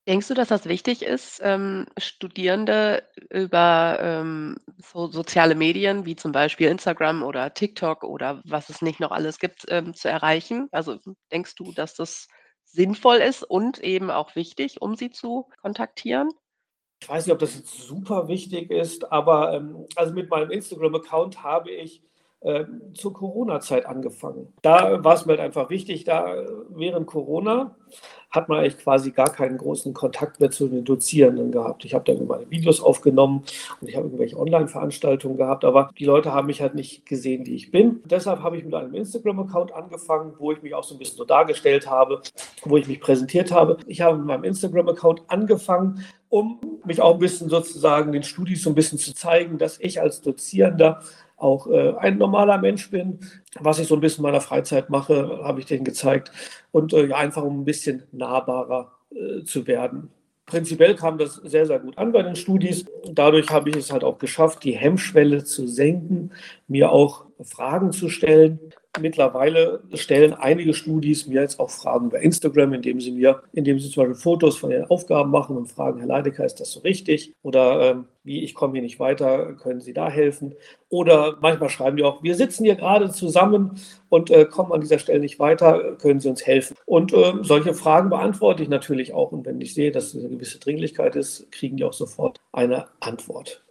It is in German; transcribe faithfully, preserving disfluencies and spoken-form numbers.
Denkst du, dass das wichtig ist, ähm, Studierende über, ähm, so soziale Medien wie zum Beispiel Instagram oder TikTok oder was es nicht noch alles gibt, ähm, zu erreichen? Also, denkst du, dass das sinnvoll ist und eben auch wichtig, um sie zu kontaktieren? Ich weiß nicht, ob das jetzt super wichtig ist, aber, ähm, also mit meinem Instagram-Account habe ich, ähm, zur Corona-Zeit angefangen. Da war es mir halt einfach wichtig, da äh, während Corona hat man eigentlich quasi gar keinen großen Kontakt mehr zu den Dozierenden gehabt. Ich habe dann meine Videos aufgenommen und ich habe irgendwelche Online-Veranstaltungen gehabt, aber die Leute haben mich halt nicht gesehen, wie ich bin. Deshalb habe ich mit einem Instagram-Account angefangen, wo ich mich auch so ein bisschen so dargestellt habe, wo ich mich präsentiert habe. Ich habe mit meinem Instagram-Account angefangen, um mich auch ein bisschen sozusagen den Studis so ein bisschen zu zeigen, dass ich als Dozierender auch äh, ein normaler Mensch bin. Was ich so ein bisschen in meiner Freizeit mache, habe ich denen gezeigt. Und äh, ja, einfach um ein bisschen nahbarer äh, zu werden. Prinzipiell kam das sehr, sehr gut an bei den Studis. Dadurch habe ich es halt auch geschafft, die Hemmschwelle zu senken, mir auch Fragen zu stellen. Mittlerweile stellen einige Studis mir jetzt auch Fragen über Instagram, indem sie mir, indem sie zum Beispiel Fotos von den Aufgaben machen und fragen, Herr Leidecker, ist das so richtig? Oder ähm, wie, ich komme hier nicht weiter, können Sie da helfen? Oder manchmal schreiben die auch, wir sitzen hier gerade zusammen und äh, kommen an dieser Stelle nicht weiter, können Sie uns helfen? Und äh, solche Fragen beantworte ich natürlich auch. Und wenn ich sehe, dass es eine gewisse Dringlichkeit ist, kriegen die auch sofort eine Antwort.